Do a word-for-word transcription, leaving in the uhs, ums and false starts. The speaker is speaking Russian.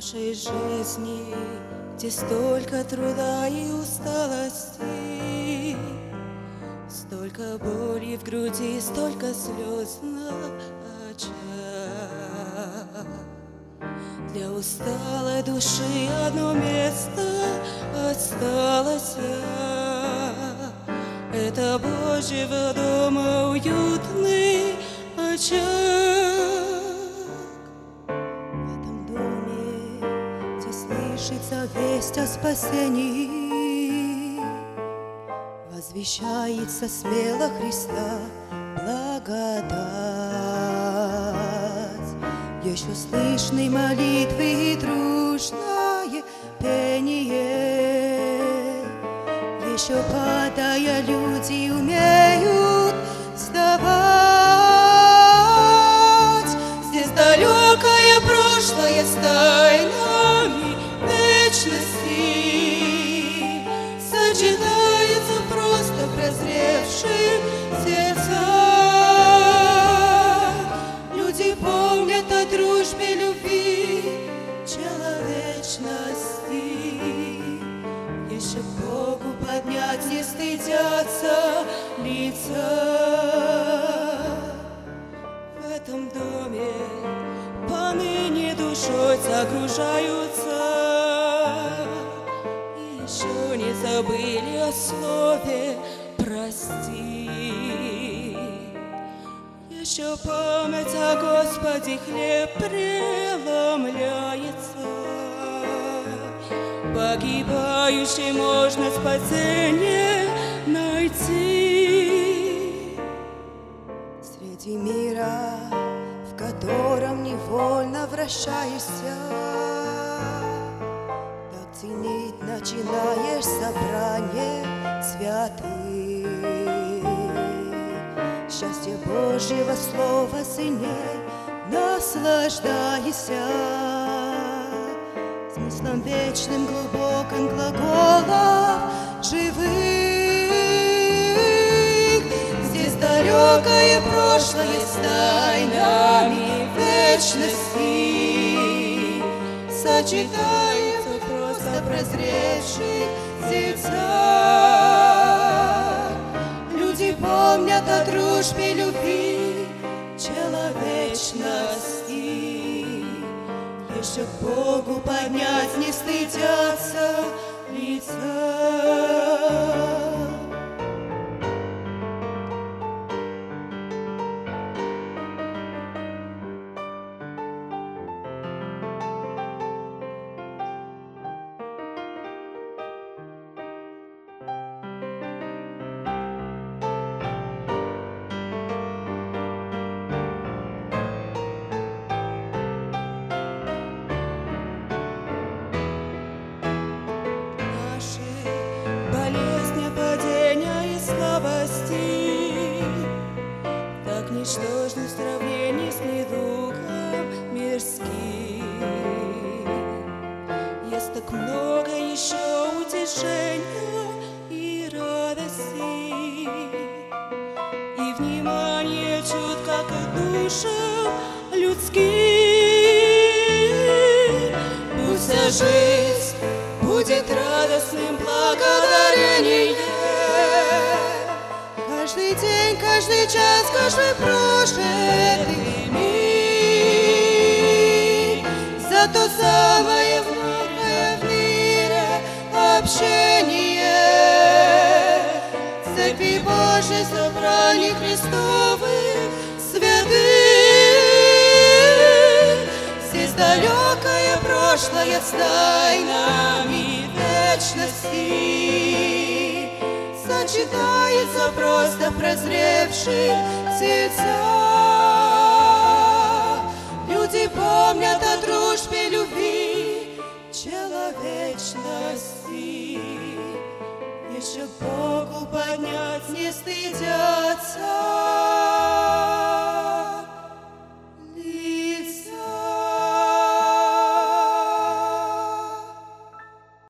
нашей жизни, где столько труда и усталости, столько боли в груди, столько слез на очах. Для усталой души одно место осталось. Это Божьего дома уютный очаг. Слышится весть о спасении, возвещается смело Христа благодать. Еще слышны молитвы и дружное пение, еще падая люди умеют вставать. Здесь далекое прошлое с тайнами вечности сочетается просто прозревшим сердцам. Люди помнят о дружбе, любви, человечности. Еще к Богу поднять не стыдятся лица. В этом доме поныне душой загружаются, еще не забыли о слове «прости». Еще память о Господе хлеб преломляется, погибающий можно спасение найти. Среди мира, в котором невольно вращаешься, так ценить начинаешь собрание святых. Счастье Божьего слова сильней наслаждайся, смыслом вечным, глубоким глаголов живых. Здесь далекое прошлое с тайнами вечности сочетается просто прозревших сердца. Люди помнят о дружбе, любви, человечности. Еще к Богу поднять не стыдятся лица. Болезни, падения и слабости так ничтожны в сравнении с недугом мирским. Есть так много еще утешения и радости, и внимание чутко к душам людским. Пусть вся жизнь будет радостным благодарением. Каждый день, каждый час, каждый прожитый миг за то самое многое в мире общение. Церкви Божьей, собраний Христовых святых. Здесь далекое прошлое с тайнами вечности сочетается просто прозревших сердца. Люди помнят о дружбе, любви, человечности. Еще к Богу поднять не стыдятся.